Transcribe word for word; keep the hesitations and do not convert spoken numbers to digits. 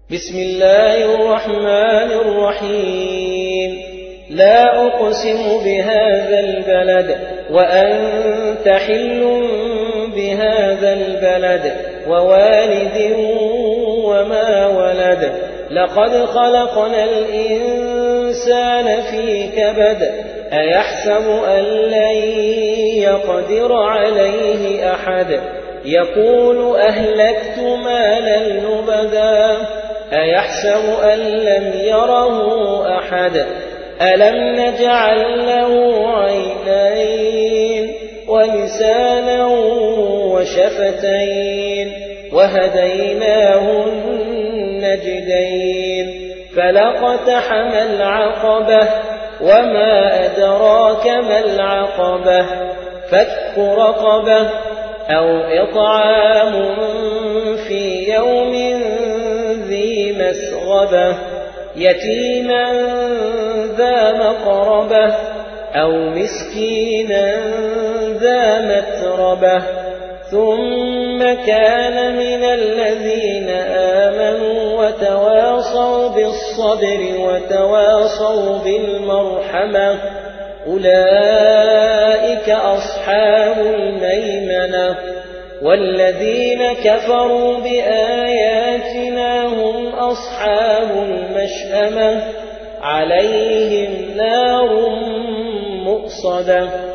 بسم الله الرحمن الرحيم لا أقسم بهذا البلد وأنت حل بهذا البلد ووالد وما ولد لقد خلقنا الإنسان في كبد أيحسب أن لن يقدر عليه أحد يقول أهلكت مالا لبدا أيحسب أن لم يره أحد ألم نجعل له عينين ولسانا وشفتين وهديناه النجدين فلاقتحم العقبة وما أدراك ما العقبة فك رقبة أو إطعام في يوم ذي مسغبة يتيما ذا مقربة أو مسكينا ذا متربة ثم كان من الذين آمنوا وتواصوا بالصبر وتواصوا بالمرحمة أولئك أصحاب الميمنة والذين كفروا بآياتنا هم أصحاب المشأمة عليهم نار مؤصدة